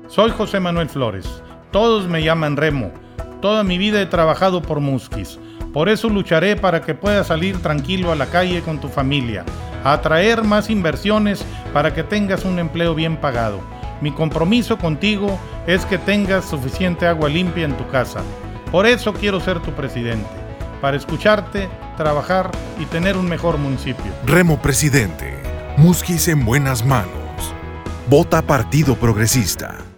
Soy José Manuel Flores. Todos me llaman Remo. Toda mi vida he trabajado por Musquis. Por eso lucharé para que puedas salir tranquilo a la calle con tu familia, a atraer más inversiones para que tengas un empleo bien pagado. Mi compromiso contigo es que tengas suficiente agua limpia en tu casa. Por eso quiero ser tu presidente, para escucharte, trabajar y tener un mejor municipio. Remo Presidente. Musquis en buenas manos. Vota Partido Progresista.